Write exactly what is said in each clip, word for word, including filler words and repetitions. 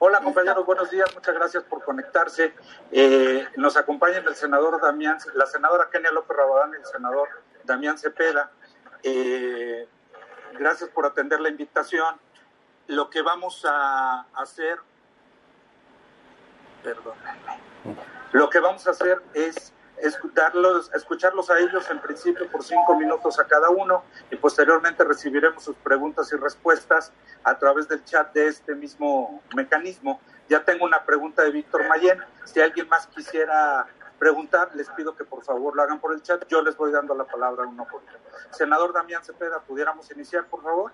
Hola compañeros, buenos días, muchas gracias por conectarse. Eh, nos acompañan el senador Damián, la senadora Kenia López Rabadán y el senador Damián Cepeda. Eh, gracias por atender la invitación. Lo que vamos a hacer, perdónenme, lo que vamos a hacer es escucharlos, escucharlos a ellos en principio por cinco minutos a cada uno y posteriormente recibiremos sus preguntas y respuestas a través del chat de este mismo mecanismo. Ya tengo una pregunta de Víctor Mayén. Si alguien más quisiera preguntar, les pido que por favor lo hagan por el chat. Yo les voy dando la palabra uno por uno. Senador Damián Cepeda, ¿pudiéramos iniciar, por favor?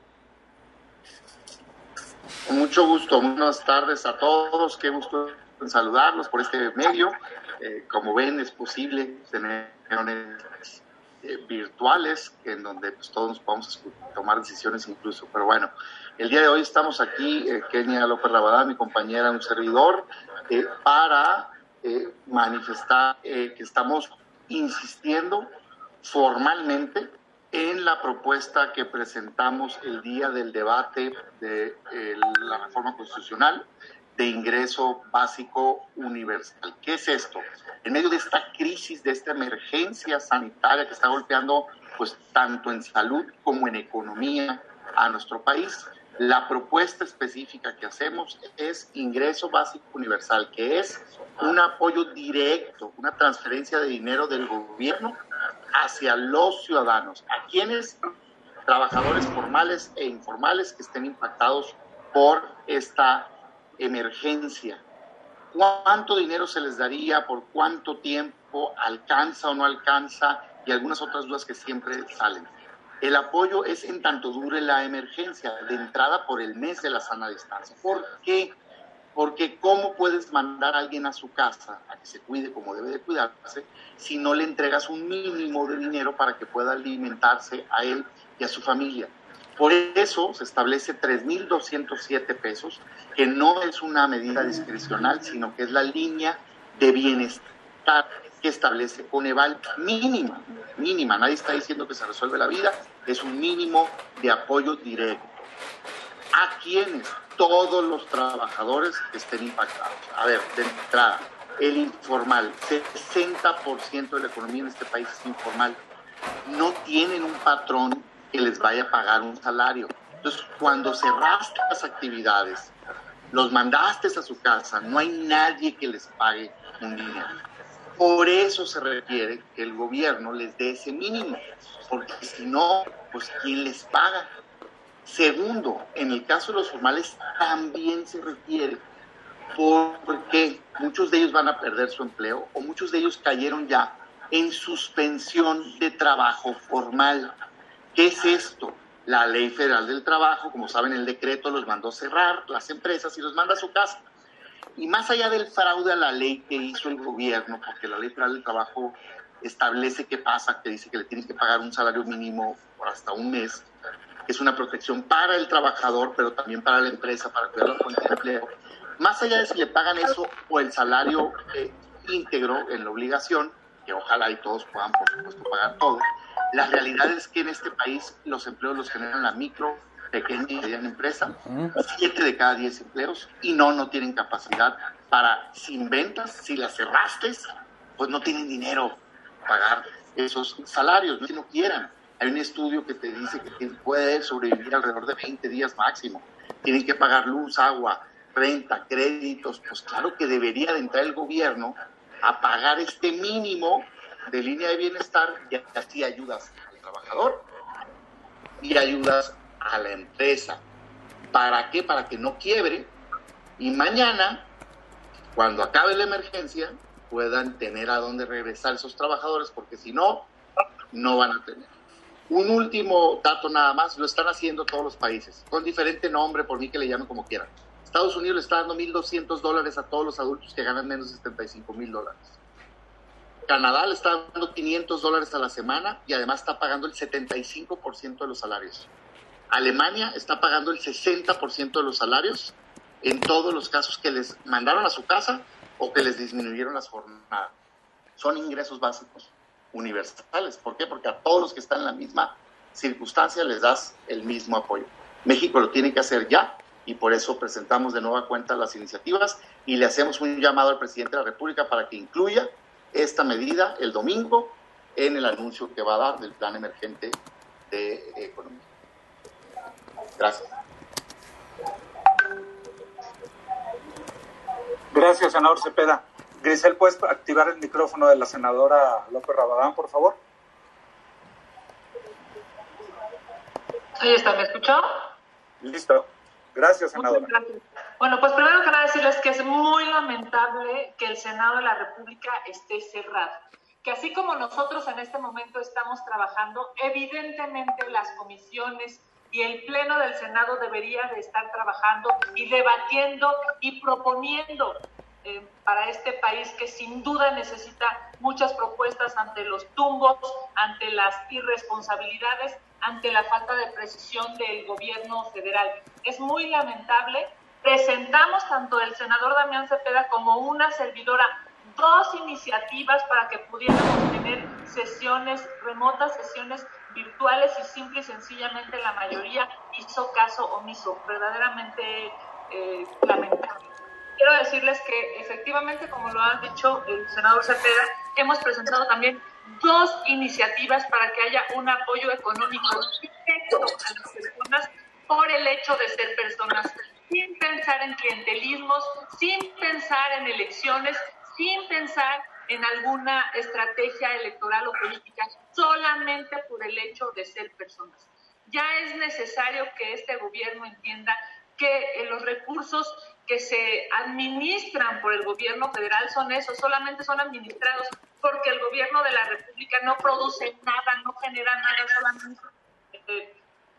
Con mucho gusto. Buenas tardes a todos. Qué gusto saludarlos por este medio. Eh, como ven, es posible tener reuniones eh, virtuales en donde pues, todos podamos tomar decisiones incluso. Pero bueno, el día de hoy estamos aquí, eh, Kenia López Rabadán, mi compañera, un servidor, eh, para eh, manifestar eh, que estamos insistiendo formalmente en la propuesta que presentamos el día del debate de eh, la reforma constitucional de ingreso básico universal. ¿Qué es esto? En medio de esta crisis, de esta emergencia sanitaria que está golpeando pues tanto en salud como en economía a nuestro país, la propuesta específica que hacemos es ingreso básico universal, que es un apoyo directo, una transferencia de dinero del gobierno hacia los ciudadanos, a quienes, trabajadores formales e informales que estén impactados por esta emergencia. ¿Cuánto dinero se les daría? ¿Por cuánto tiempo? ¿Alcanza o no alcanza? Y algunas otras dudas que siempre salen. El apoyo es en tanto dure la emergencia, de entrada por el mes de la sana distancia. ¿Por qué? Porque ¿cómo puedes mandar a alguien a su casa a que se cuide como debe de cuidarse si no le entregas un mínimo de dinero para que pueda alimentarse a él y a su familia? Por eso se establece tres mil doscientos siete pesos, que no es una medida discrecional, sino que es la línea de bienestar que establece Coneval, mínima, mínima. Nadie está diciendo que se resuelve la vida, es un mínimo de apoyo directo. ¿A quiénes? Todos los trabajadores que estén impactados. A ver, de entrada, el informal, sesenta por ciento de la economía en este país es informal. No tienen un patrón que les vaya a pagar un salario. Entonces, cuando cerraste las actividades, los mandaste a su casa, no hay nadie que les pague un dinero. Por eso se requiere que el gobierno les dé ese mínimo, porque si no, pues ¿quién les paga? Segundo, en el caso de los formales también se requiere, porque muchos de ellos van a perder su empleo o muchos de ellos cayeron ya en suspensión de trabajo formal. ¿Qué es esto? La Ley Federal del Trabajo, como saben, el decreto los mandó cerrar las empresas y los manda a su casa. Y más allá del fraude a la ley que hizo el gobierno, porque la Ley Federal del Trabajo establece qué pasa, que dice que le tienen que pagar un salario mínimo por hasta un mes, que es una protección para el trabajador, pero también para la empresa, para cuidar la fuente de empleo. Más allá de si le pagan eso o el salario eh, íntegro en la obligación, que ojalá y todos puedan, por supuesto, pagar todo, la realidad es que en este país los empleos los generan la micro, pequeña y mediana empresa, siete de cada diez empleos, y no, no tienen capacidad para, sin ventas, si las cerraste, pues no tienen dinero para pagar esos salarios, no si no quieran. Hay un estudio que te dice que puede sobrevivir alrededor de veinte días máximo. Tienen que pagar luz, agua, renta, créditos. Pues claro que debería de entrar el gobierno a pagar este mínimo de línea de bienestar y así ayudas al trabajador y ayudas a la empresa. ¿Para qué? Para que no quiebre y mañana, cuando acabe la emergencia, puedan tener a dónde regresar esos trabajadores, porque si no, no van a tener. Un último dato nada más, lo están haciendo todos los países, con diferente nombre, por mí que le llamen como quieran. Estados Unidos le está dando mil doscientos dólares a todos los adultos que ganan menos de setenta y cinco mil dólares. Canadá le está dando quinientos dólares a la semana y además está pagando el setenta y cinco por ciento de los salarios. Alemania está pagando el sesenta por ciento de los salarios en todos los casos que les mandaron a su casa o que les disminuyeron las jornadas. Son ingresos básicos universales. ¿Por qué? Porque a todos los que están en la misma circunstancia les das el mismo apoyo. México lo tiene que hacer ya y por eso presentamos de nueva cuenta las iniciativas y le hacemos un llamado al presidente de la República para que incluya esta medida el domingo en el anuncio que va a dar del plan emergente de economía. Gracias. Gracias, senador Cepeda. Grisel, ¿puedes activar el micrófono de la senadora López Rabadán, por favor? Ahí está, ¿me escuchó? Listo. Gracias, senadora. Muchas gracias. Bueno, pues primero que nada decirles que es muy lamentable que el Senado de la República esté cerrado. Que así como nosotros en este momento estamos trabajando, evidentemente las comisiones y el Pleno del Senado debería de estar trabajando y debatiendo y proponiendo eh, para este país que sin duda necesita muchas propuestas ante los tumbos, ante las irresponsabilidades, ante la falta de precisión del gobierno federal. Es muy lamentable. Presentamos tanto el senador Damián Cepeda como una servidora dos iniciativas para que pudiéramos tener sesiones remotas, sesiones virtuales, y simple y sencillamente la mayoría hizo caso omiso. Verdaderamente eh, lamentable. Quiero decirles que efectivamente, como lo ha dicho el senador Cepeda, hemos presentado también dos iniciativas para que haya un apoyo económico directo a las personas por el hecho de ser personas, sin pensar en clientelismos, sin pensar en elecciones, sin pensar en alguna estrategia electoral o política, solamente por el hecho de ser personas. Ya es necesario que este gobierno entienda que los recursos que se administran por el gobierno federal son esos, solamente son administrados porque el gobierno de la República no produce nada, no genera nada, solamente eh,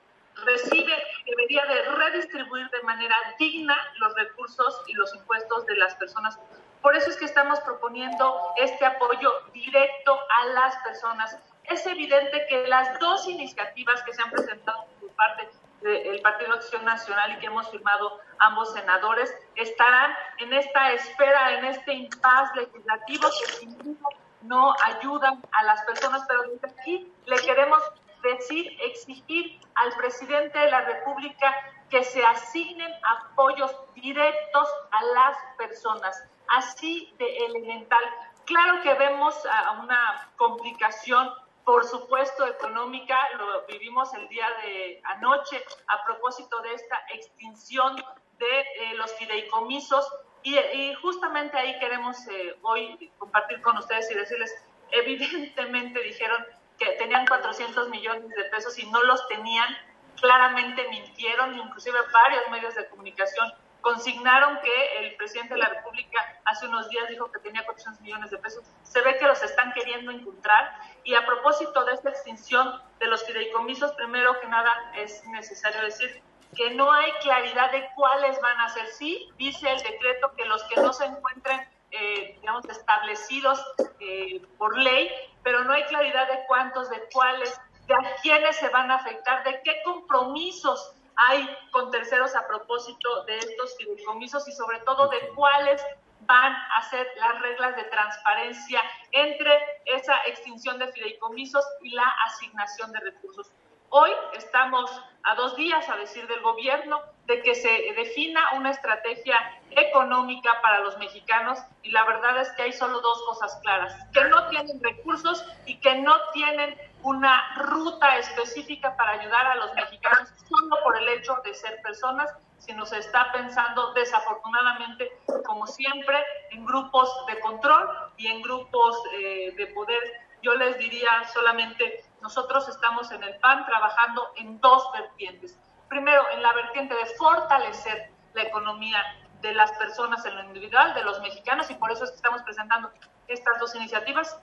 recibe, debería de redistribuir de manera digna los recursos y los impuestos de las personas. Por eso es que estamos proponiendo este apoyo directo a las personas. Es evidente que las dos iniciativas que se han presentado por parte del Partido Acción Nacional y que hemos firmado ambos senadores estarán en esta espera, en este impasse legislativo que sin duda no ayudan a las personas, pero desde aquí le queremos decir, exigir al presidente de la República que se asignen apoyos directos a las personas, así de elemental. Claro que vemos a una complicación, por supuesto, económica, lo vivimos el día de anoche a propósito de esta extinción de eh, los fideicomisos, y, y justamente ahí queremos eh, hoy compartir con ustedes y decirles, evidentemente dijeron que tenían cuatrocientos millones de pesos y no los tenían, claramente mintieron, inclusive varios medios de comunicación consignaron que el presidente de la República hace unos días dijo que tenía cuatrocientos millones de pesos. Se ve que los están queriendo encontrar. Y a propósito de esta extinción de los fideicomisos, primero que nada es necesario decir que no hay claridad de cuáles van a ser. Sí, dice el decreto que los que no se encuentren, eh, digamos, establecidos eh, por ley, pero no hay claridad de cuántos, de cuáles, de a quiénes se van a afectar, de qué compromisos hay con terceros a propósito de estos fideicomisos y sobre todo de cuáles van a ser las reglas de transparencia entre esa extinción de fideicomisos y la asignación de recursos. Hoy estamos a dos días, a decir del gobierno, de que se defina una estrategia económica para los mexicanos, y la verdad es que hay solo dos cosas claras: que no tienen recursos y que no tienen una ruta específica para ayudar a los mexicanos solo por el hecho de ser personas, sino se está pensando desafortunadamente, como siempre, en grupos de control y en grupos eh, de poder. Yo les diría solamente, nosotros estamos en el P A N trabajando en dos vertientes. Primero, en la vertiente de fortalecer la economía de las personas en lo individual, de los mexicanos, y por eso es que estamos presentando estas dos iniciativas.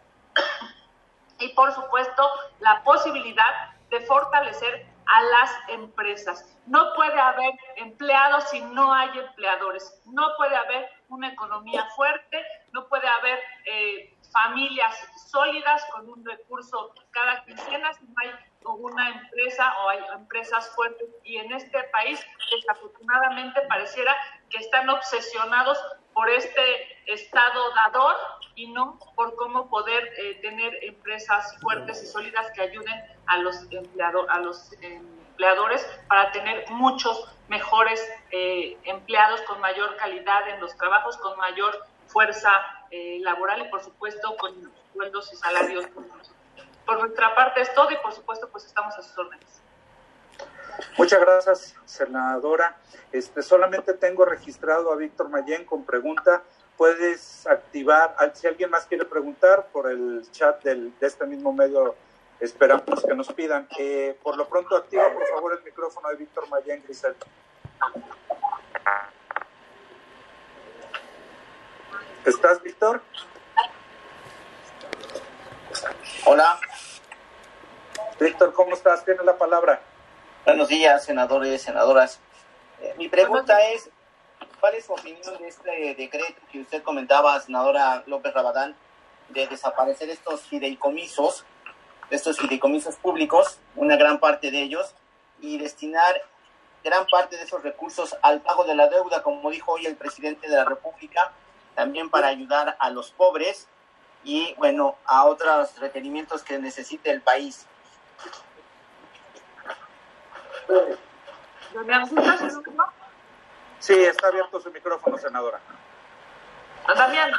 Y por supuesto, la posibilidad de fortalecer a las empresas. No puede haber empleados si no hay empleadores. No puede haber una economía fuerte, no puede haber eh, familias sólidas con un recurso cada quincena si no hay una empresa o hay empresas fuertes. Y en este país, desafortunadamente, pareciera que están obsesionados por este estado dador y no por cómo poder eh, tener empresas fuertes y sólidas que ayuden a los empleados, a los eh, empleadores para tener muchos mejores eh, empleados con mayor calidad en los trabajos, con mayor fuerza eh, laboral y por supuesto con sueldos y salarios. Por nuestra parte es todo y por supuesto pues estamos a sus órdenes. Muchas gracias, senadora. Este, solamente tengo registrado a Víctor Mayén con pregunta. Puedes activar, si alguien más quiere preguntar, por el chat del, de este mismo medio, esperamos que nos pidan. Eh, por lo pronto, activa por favor el micrófono de Víctor Mayén, Grisel. ¿Estás, Víctor? Hola. Víctor, ¿cómo estás? Tienes la palabra. Buenos días, senadores, senadoras. Eh, mi pregunta es, ¿cuál es su opinión de este decreto que usted comentaba, senadora López Rabadán, de desaparecer estos fideicomisos, estos fideicomisos públicos, una gran parte de ellos, y destinar gran parte de esos recursos al pago de la deuda, como dijo hoy el presidente de la República, también para ayudar a los pobres y, bueno, a otros requerimientos que necesite el país? Sí, está abierto su micrófono, senadora. Damián.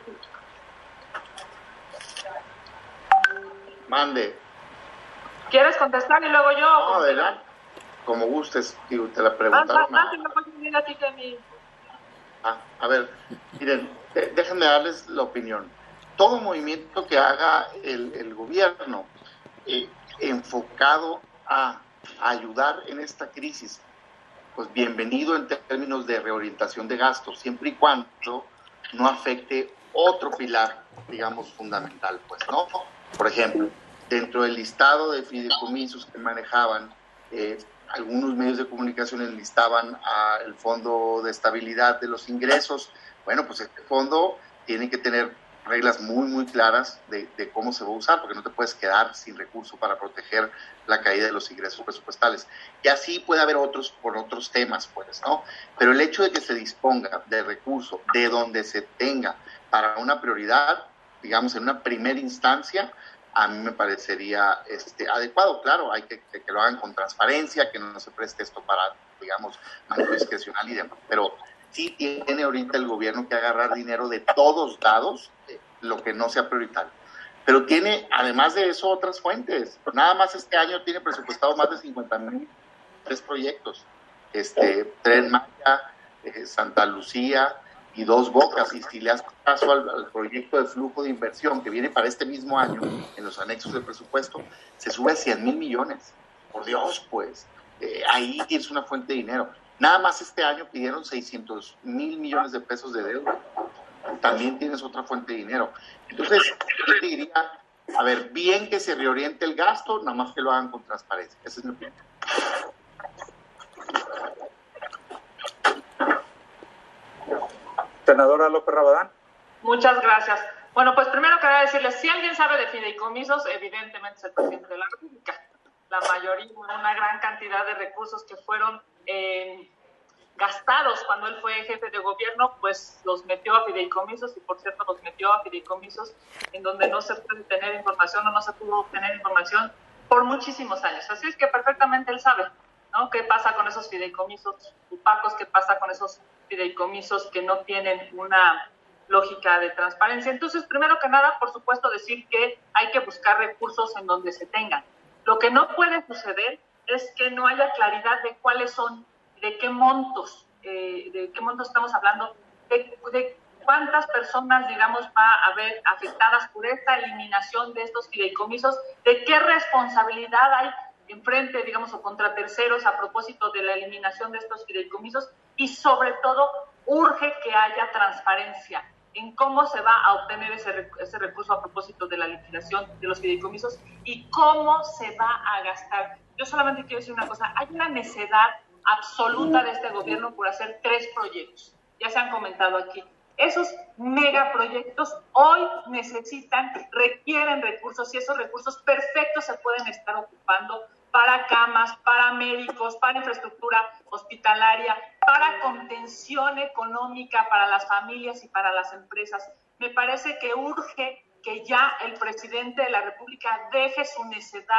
Mande. ¿Quieres contestar y luego yo? No, adelante. Como gustes, digo, te la preguntaron. Ah, a, ti que mi... ah, a ver, miren, déjenme darles la opinión. Todo movimiento que haga el, el gobierno eh, enfocado a ayudar en esta crisis, pues bienvenido en términos de reorientación de gastos, siempre y cuando no afecte otro pilar, digamos, fundamental, pues, ¿no? Por ejemplo, dentro del listado de fideicomisos que manejaban, eh, algunos medios de comunicación enlistaban al Fondo de Estabilidad de los Ingresos. Bueno, pues este fondo tiene que tener reglas muy, muy claras de, de cómo se va a usar, porque no te puedes quedar sin recurso para proteger la caída de los ingresos presupuestales. Y así puede haber otros por otros temas, pues, ¿no? Pero el hecho de que se disponga de recurso de donde se tenga para una prioridad, digamos, en una primera instancia, a mí me parecería este, adecuado. Claro, hay que, que, que lo hagan con transparencia, que no se preste esto para, digamos, manejo discrecional y demás. Pero sí tiene ahorita el gobierno que agarrar dinero de todos lados, eh, lo que no sea prioritario. Pero tiene, además de eso, otras fuentes. Nada más este año tiene presupuestado más de cincuenta mil tres proyectos. Este, Tren Maya, eh, Santa Lucía y Dos Bocas. Y si le haces caso al, al proyecto de flujo de inversión que viene para este mismo año, en los anexos del presupuesto, se sube a cien mil millones. Por Dios, pues, eh, ahí tienes una fuente de dinero. Nada más este año pidieron seiscientos mil millones de pesos de deuda. También tienes otra fuente de dinero. Entonces, yo te diría, a ver, bien que se reoriente el gasto, nada más que lo hagan con transparencia. Esa es mi opinión. Senadora López Rabadán. Muchas gracias. Bueno, pues primero quería decirles, si alguien sabe de fideicomisos, evidentemente es el presidente de la República. La mayoría, una gran cantidad de recursos que fueron eh, gastados cuando él fue jefe de gobierno, pues los metió a fideicomisos y por cierto los metió a fideicomisos en donde no se puede tener información o no se pudo obtener información por muchísimos años. Así es que perfectamente él sabe, ¿no? ¿Qué pasa con esos fideicomisos opacos? ¿Qué pasa con esos fideicomisos que no tienen una lógica de transparencia? Entonces, primero que nada, por supuesto, decir que hay que buscar recursos en donde se tengan. Lo que no puede suceder es que no haya claridad de cuáles son, de qué montos, eh, de qué montos estamos hablando, de, de cuántas personas, digamos, va a haber afectadas por esta eliminación de estos fideicomisos, de qué responsabilidad hay enfrente, digamos, o contra terceros a propósito de la eliminación de estos fideicomisos y, sobre todo, urge que haya transparencia en cómo se va a obtener ese, ese recurso a propósito de la liquidación de los fideicomisos y cómo se va a gastar. Yo solamente quiero decir una cosa, hay una necedad absoluta de este gobierno por hacer tres proyectos, ya se han comentado aquí. Esos megaproyectos hoy necesitan, requieren recursos y esos recursos perfectos se pueden estar ocupando para camas, para médicos, para infraestructura hospitalaria, para contención económica para las familias y para las empresas. Me parece que urge que ya el presidente de la República deje su necedad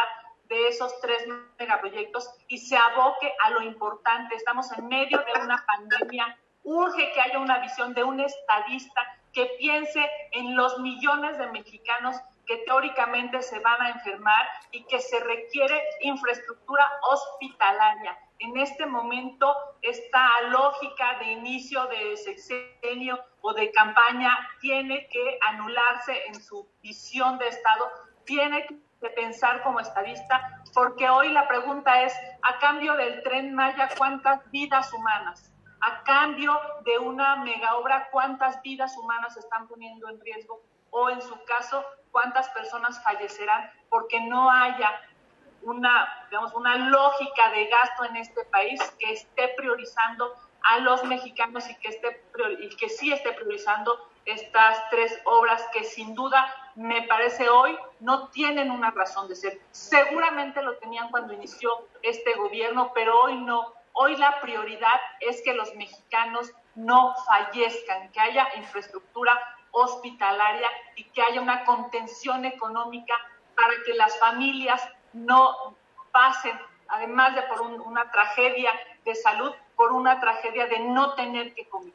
de esos tres megaproyectos y se aboque a lo importante. Estamos en medio de una pandemia, urge que haya una visión de un estadista que piense en los millones de mexicanos que teóricamente se van a enfermar y que se requiere infraestructura hospitalaria. En este momento, esta lógica de inicio de sexenio o de campaña tiene que anularse en su visión de Estado, tiene que pensar como estadista, porque hoy la pregunta es, a cambio del Tren Maya, ¿cuántas vidas humanas? A cambio de una mega obra, ¿cuántas vidas humanas se están poniendo en riesgo? O en su caso, ¿cuántas personas fallecerán porque no haya una, digamos, una lógica de gasto en este país que esté priorizando a los mexicanos y que, esté, y que sí esté priorizando estas tres obras que sin duda me parece hoy no tienen una razón de ser? Seguramente lo tenían cuando inició este gobierno, pero hoy no. Hoy la prioridad es que los mexicanos no fallezcan, que haya infraestructura hospitalaria y que haya una contención económica para que las familias no pasen, además de por un, una tragedia de salud, por una tragedia de no tener que comer.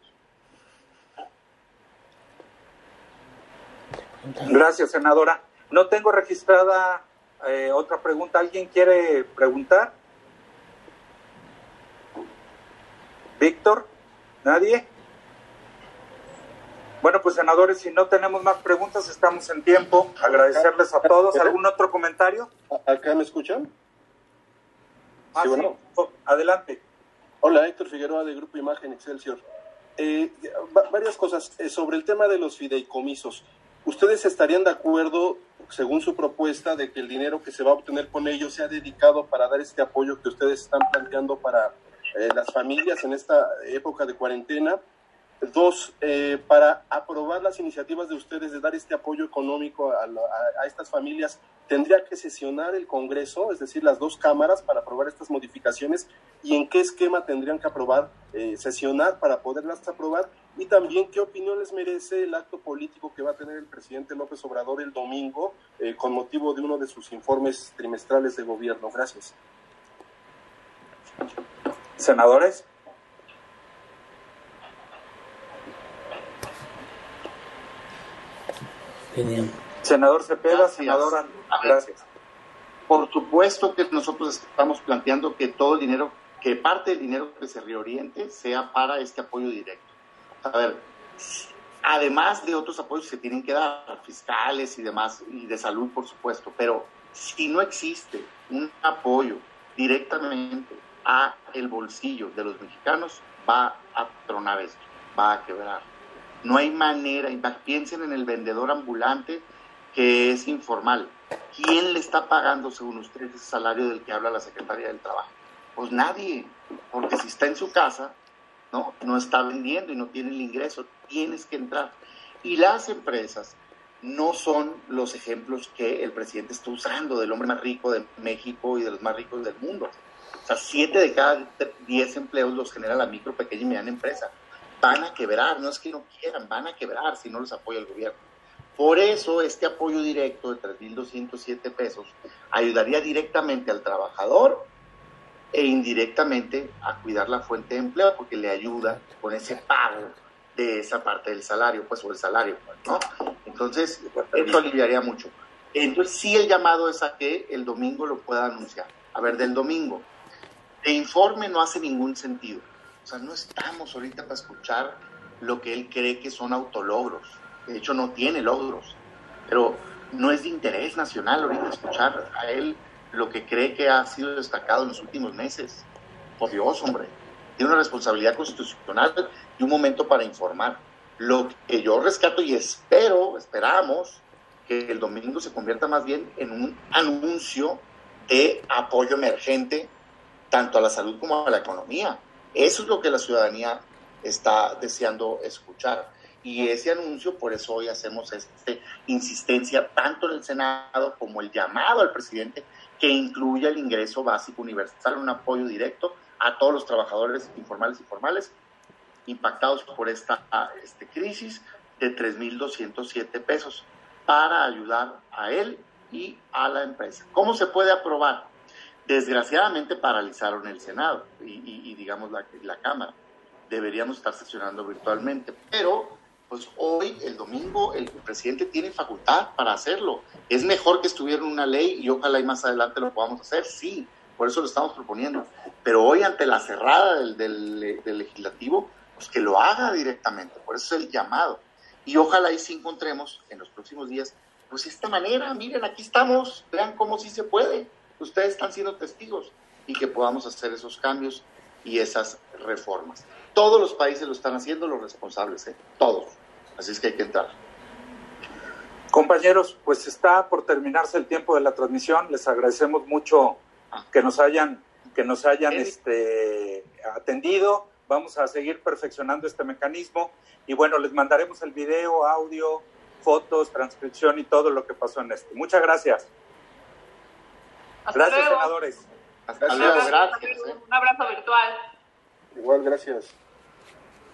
Gracias, senadora. No tengo registrada eh, otra pregunta. ¿Alguien quiere preguntar? ¿Víctor? ¿Nadie? Bueno, pues senadores, si no tenemos más preguntas, estamos en tiempo. Agradecerles a todos. ¿Algún otro comentario? ¿Acá me escuchan? Ah, sí, bueno. Sí. Adelante. Hola, Héctor Figueroa de Grupo Imagen Excelsior. Eh, varias cosas. Eh, sobre el tema de los fideicomisos. ¿Ustedes estarían de acuerdo, según su propuesta, de que el dinero que se va a obtener con ellos sea dedicado para dar este apoyo que ustedes están planteando para eh, las familias en esta época de cuarentena? Dos, eh, para aprobar las iniciativas de ustedes de dar este apoyo económico a, a, a estas familias, ¿tendría que sesionar el Congreso, es decir, las dos cámaras, para aprobar estas modificaciones? ¿Y en qué esquema tendrían que aprobar, eh, sesionar para poderlas aprobar? Y también, ¿qué opinión les merece el acto político que va a tener el presidente López Obrador el domingo eh, con motivo de uno de sus informes trimestrales de gobierno? Gracias. Senadores. Bien. Senador Cepeda, gracias. Senadora, gracias. Por supuesto que nosotros estamos planteando que todo el dinero, que parte del dinero que se reoriente sea para este apoyo directo. A ver, además de otros apoyos que tienen que dar, fiscales y demás, y de salud, por supuesto, pero si no existe un apoyo directamente a el bolsillo de los mexicanos, va a tronar esto, va a quebrar. No hay manera, piensen en el vendedor ambulante que es informal. ¿Quién le está pagando, según ustedes, ese salario del que habla la Secretaría del Trabajo? Pues nadie, porque si está en su casa, no, no está vendiendo y no tiene el ingreso, tienes que entrar. Y las empresas no son los ejemplos que el presidente está usando del hombre más rico de México y de los más ricos del mundo. O sea, siete de cada diez empleos los genera la micro, pequeña y mediana empresa. Van a quebrar, no es que no quieran, van a quebrar si no los apoya el gobierno. Por eso este apoyo directo de tres mil doscientos siete pesos ayudaría directamente al trabajador e indirectamente a cuidar la fuente de empleo, porque le ayuda con ese pago de esa parte del salario, pues, o el salario, ¿no? Entonces, eso aliviaría mucho. Entonces, sí, el llamado es a que el domingo lo pueda anunciar. A ver, del domingo, de informe no hace ningún sentido. O sea, no estamos ahorita para escuchar lo que él cree que son autologros. De hecho, no tiene logros. Pero no es de interés nacional ahorita escuchar a él lo que cree que ha sido destacado en los últimos meses. Por Dios, hombre. Tiene una responsabilidad constitucional y un momento para informar. Lo que yo rescato y espero, esperamos, que el domingo se convierta más bien en un anuncio de apoyo emergente tanto a la salud como a la economía. Eso es lo que la ciudadanía está deseando escuchar. Y ese anuncio, por eso hoy hacemos esta insistencia tanto en el Senado como el llamado al presidente que incluya el ingreso básico universal, un apoyo directo a todos los trabajadores informales y formales impactados por esta este crisis de tres mil doscientos siete pesos para ayudar a él y a la empresa. ¿Cómo se puede aprobar? Desgraciadamente paralizaron el Senado y, y, y digamos la, la Cámara. Deberíamos estar sesionando virtualmente, pero pues hoy, el domingo, el presidente tiene facultad para hacerlo. Es mejor que estuviera en una ley y ojalá y más adelante lo podamos hacer, sí, por eso lo estamos proponiendo. Pero hoy, ante la cerrada del, del, del legislativo, pues que lo haga directamente, por eso es el llamado. Y ojalá y sí encontremos en los próximos días, pues esta manera, miren, aquí estamos, vean cómo sí se puede, ustedes están siendo testigos, y que podamos hacer esos cambios y esas reformas. Todos los países lo están haciendo, los responsables, ¿eh? Todos. Así es que hay que entrar. Compañeros, pues está por terminarse el tiempo de la transmisión. Les agradecemos mucho que nos hayan, que nos hayan este, atendido. Vamos a seguir perfeccionando este mecanismo. Y bueno, les mandaremos el video, audio, fotos, transcripción y todo lo que pasó en este. Muchas gracias. Hasta gracias, luego. senadores. Hasta luego, gracias. Un abrazo virtual. Igual, gracias.